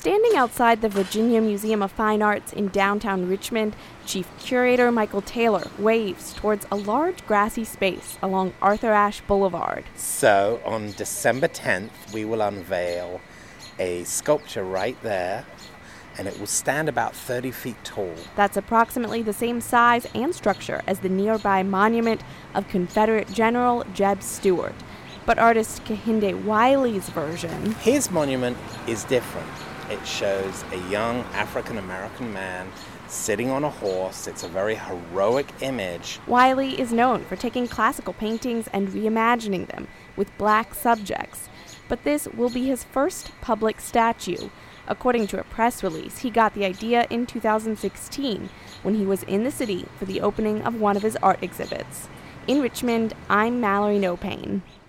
Standing outside the Virginia Museum of Fine Arts in downtown Richmond, Chief Curator Michael Taylor waves towards a large grassy space along Arthur Ashe Boulevard. So, on December 10th, we will unveil a sculpture right there, and it will stand about 30 feet tall. That's approximately the same size and structure as the nearby monument of Confederate General Jeb Stuart. But artist Kehinde Wiley's version... His monument is different. It shows a young African-American man sitting on a horse. It's a very heroic image. Wiley is known for taking classical paintings and reimagining them with black subjects. But this will be his first public statue. According to a press release, he got the idea in 2016 when he was in the city for the opening of one of his art exhibits. In Richmond, I'm Mallory Nopane.